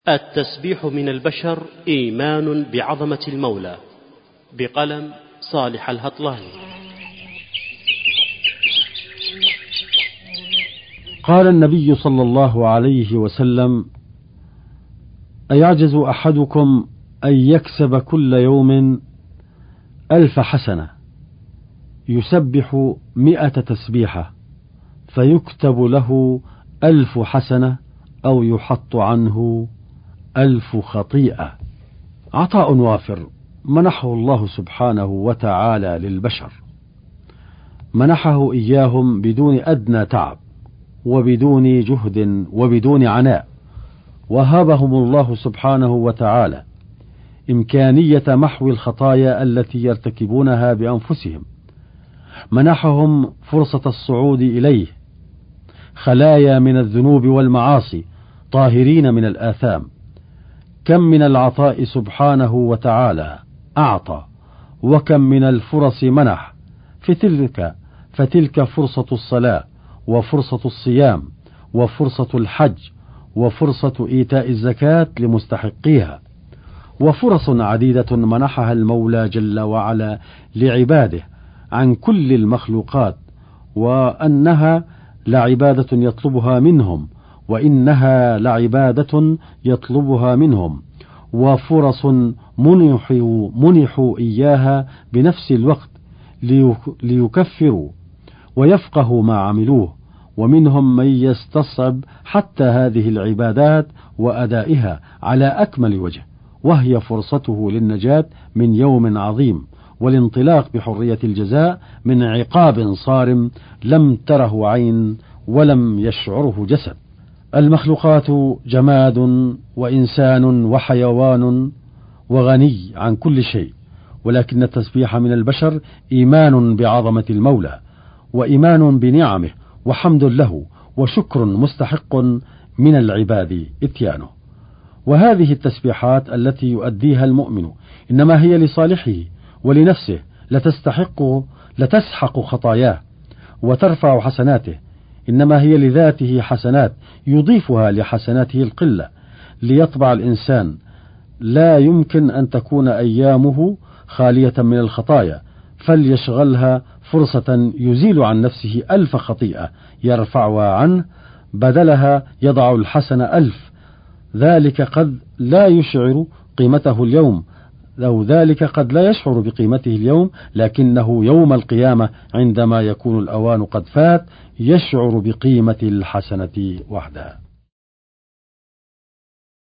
التسبيح من البشر إيمان بعظمة المولى، بقلم صالح الهطلاني. قال النبي صلى الله عليه وسلم: أيعجز أحدكم أن يكسب كل يوم 1000 حسنة، يسبح 100 تسبيحة فيكتب له 1000 حسنة أو يحط عنه 1000 خطيئة. عطاء وافر منحه الله سبحانه وتعالى للبشر، منحه إياهم بدون أدنى تعب وبدون جهد وبدون عناء، وهبهم الله سبحانه وتعالى إمكانية محو الخطايا التي يرتكبونها بأنفسهم، منحهم فرصة الصعود إليه خلايا من الذنوب والمعاصي طاهرين من الآثام. كم من العطاء سبحانه وتعالى أعطى، وكم من الفرص منح، فتلك فرصة الصلاة، وفرصة الصيام، وفرصة الحج، وفرصة إيتاء الزكاة لمستحقيها، وفرص عديدة منحها المولى جل وعلا لعباده عن كل المخلوقات، وأنها لعبادة يطلبها منهم، وإنها لعبادة يطلبها منهم، وفرص منحوا إياها بنفس الوقت ليكفروا ويفقهوا ما عملوه، ومنهم من يستصعب حتى هذه العبادات وأدائها على أكمل وجه، وهي فرصته للنجاة من يوم عظيم والانطلاق بحرية الجزاء من عقاب صارم لم تره عين ولم يشعره جسد. المخلوقات جماد وإنسان وحيوان وغني عن كل شيء، ولكن التسبيح من البشر إيمان بعظمة المولى، وإيمان بنعمه، وحمد له، وشكر مستحق من العباد إتيانه. وهذه التسبيحات التي يؤديها المؤمن إنما هي لصالحه ولنفسه، لتسحق خطاياه وترفع حسناته، إنما هي لذاته حسنات يضيفها لحسناته القلة ليطبع الإنسان. لا يمكن أن تكون أيامه خالية من الخطايا، فليشغلها فرصة يزيل عن نفسه 1000 خطيئة يرفعها عنه، بدلها يضع الحسن 1000. ذلك قد لا يشعر قيمته اليوم، أو ذلك قد لا يشعر بقيمته اليوم، لكنه يوم القيامة عندما يكون الأوان قد فات يشعر بقيمة الحسنة وحدها.